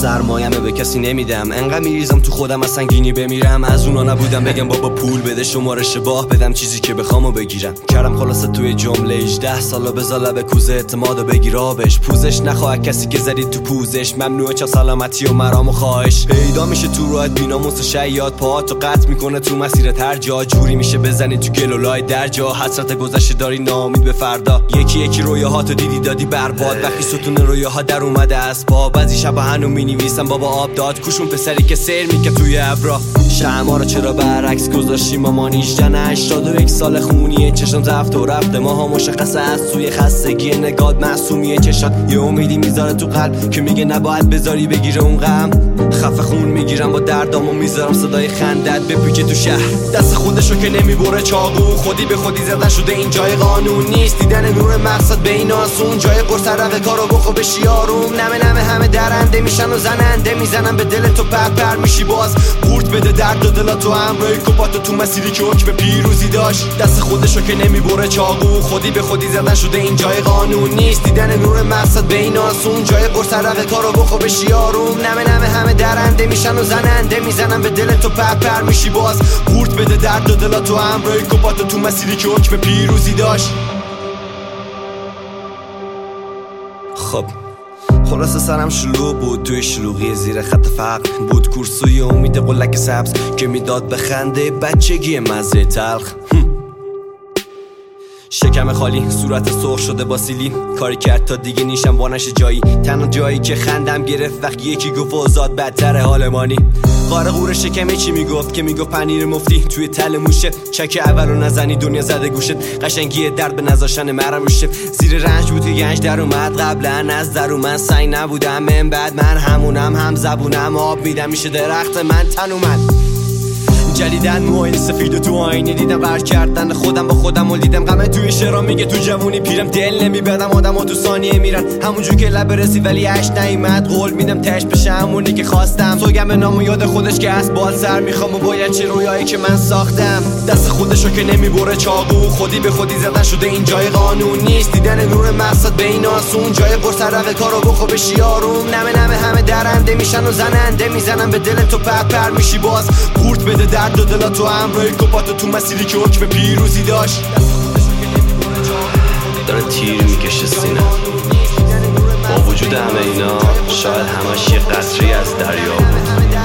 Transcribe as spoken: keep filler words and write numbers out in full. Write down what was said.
سرمایه‌مه به کسی نمیدم، انقدر میریزم تو خودم از سنگینی بمیرم. از اونا نبودم بگم بابا پول بده شماره شباه بدم چیزی که بخوامو بگیرم. کردم خلاصه توی جمله هجده سالا بذار لب کوزه اعتمادو بگیر آبش، پوزش نخواه کسی که زدی تو پوزش. ممنوعه چه سلامتی و مرام و خواهش. پیدا میشه تو راحت بیناموس شیاد، پاهاتو قطع میکنه تو مسیرت هر جا. جوری میشه بزنی تو گل و لای در جا، حسرت گذشته داری ناامید به فردا. یکی یکی رویاهاتو دیدی دادی برباد، وقتی ستون رویاها در اومده از پا. بعضی شبا هنو مینویسم بابا آب داد، کوشون پسری که سیر میکرد توی ابرا. شمعا رو چرا برعکس گذاشتیم مامان هجده هشتاد و یک سال خونیه. چشم زفت و رفته ماها مشخصه از سوی خستگی نگات معصومیه. چشات یه امیدی میذاره تو قلب که میگه نباید بذاری بگیره اون غم. خفه خون میگیرم با دردامو میذارم صدای خندت بپیچه تو شهر. دست خودشو که نمیبره چاقو، خودی به خودی زدن شده این جای قانون نیست. دیدن نور مقصد به این آسون، جای قرص رقه کارو بخو بشی آروم. نمه نمه همه درنده میشن و زننده میزنن به دل تو، پر پر میشی باز. قورت بده درد و دلاتو همراه کپاتو تو مسیری که حکم پیروزی داشت. دست خودشو که نمیبره چاقو، خودی به خودی زدن شده این جای قانون نیست. دیدن نور مقصد به این آسون، جای قرص رقه کارو بخو بشی آروم. نمه نمه همه درنده میشن و زننده میزنن به دل تو، پر پر میشی باز. قورت بده درد و دلاتو همراه کپاتو تو مسیری که حکم پیروزی داشت. خب خلاصه سرم شلوغ بود، توی شلوغی زیر خط فقر بود. کورسوی امید قلک سبز که میداد به خنده بچگی مزه تلخ. شکم خالی، صورت سرخ شده با سیلی. کاری کرد تا دیگه نیشم وانش جایی. تنها جایی که خندم گرفت وقتی یکی گفت اوزاد بدتره حال مانی. قاره غور شکمه چی میگفت که میگفت پنیر مفتی توی تل موشه. چک اولو نزنی دنیا زده گوشت، قشنگی درد به نذاشتن مرم روشه. زیر رنج بود که گنج در اومد، قبلا از درو من سنگ نبودم. من بعد من همونم، هم زبونم آب میدم میشه درخت من تن اومد. جلیدن موهای سفید و تو آینه دیدم قرار کردن خودم با خودم و دیدم غمه توی شعرها میگه تو جوونی پیرم. دل نمیبردم آدم ها تو ثانیه میرن همونجور که لب رسی ولی عشق نیومد. قول میدم تش بشه همونی که خواستم. سوگم به نام و یاد خودش که از بال سر میخوام و باید چه رویایی که من ساختم. دست خودشو که نمیبره چاقو، خودی به خودی زدن شده این جای قانون نیست. دیدن نور مقصد به این آسون، جای قرص رقه کارو بخو بشی آروم. نمه نمه همه درنده میشن و زننده میزنن به دل تو، پر پر میشی باز. قورت بده درد و دلاتو همراه کپاتو تو مسیری که حکم پیروزی داشت. داره تیر میکشه سینه، با وجود همه اینا شاید همش یه قطری از دریا بود.